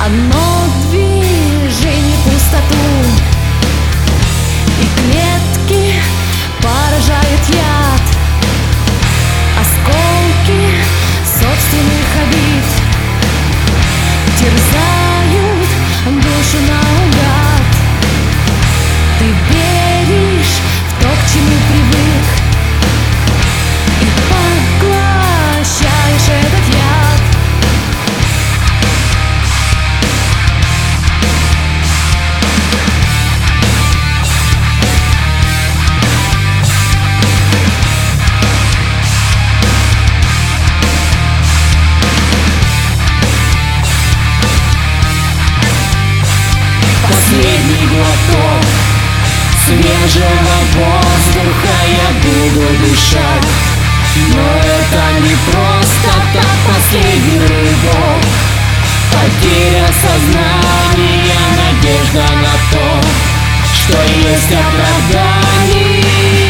Одно движение в пустоту, и клетки поражает яд. Осколки собственных обид терзают душу наугад. Ты веришь в то, к чему привык, и поглощаешь этот яд. Последний глоток свежего воздуха, я буду дышать. Но это не просто так, последний рывок, потеря сознания, надежда на то, что есть оправдание.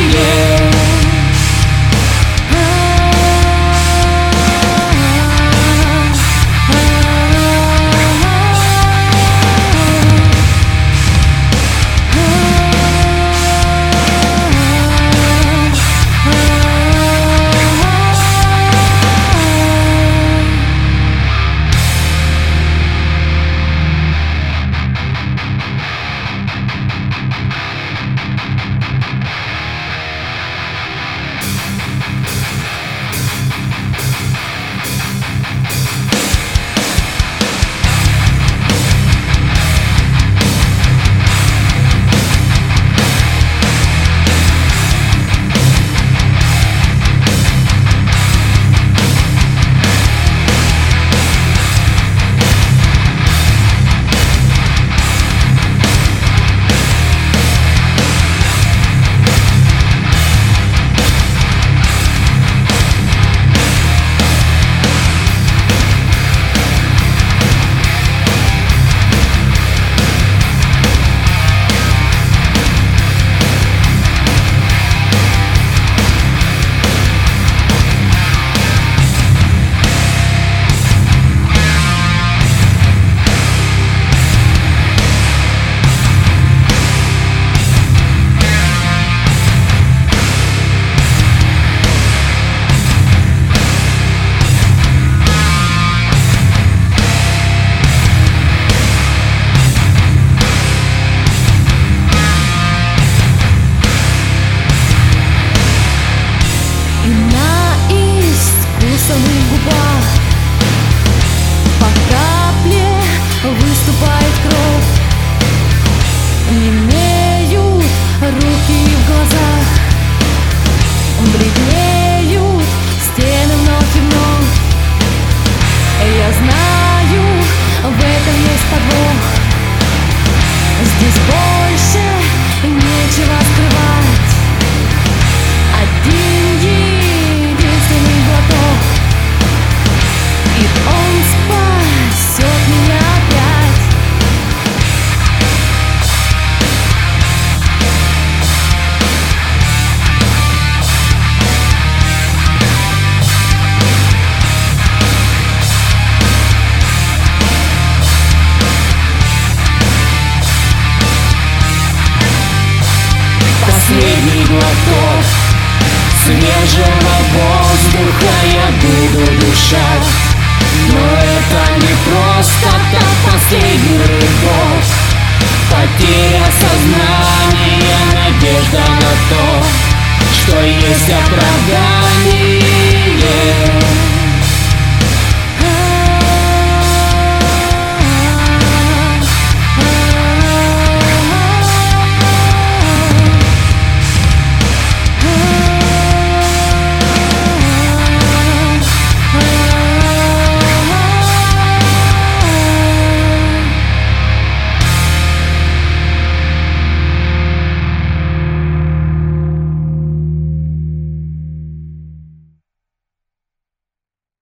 По капле выступает кровь, немеют руки в глазах, бледнеют стены вновь и вновь. Я знаю, в этом есть подвох, здесь больше нечего скрывать. Один единственный глоток, и он спасет меня опять. Последний глоток свежего воздуха, я буду дышать. Но это не просто так, последний рывок, потеря сознания, надежда на то, что есть оправдание.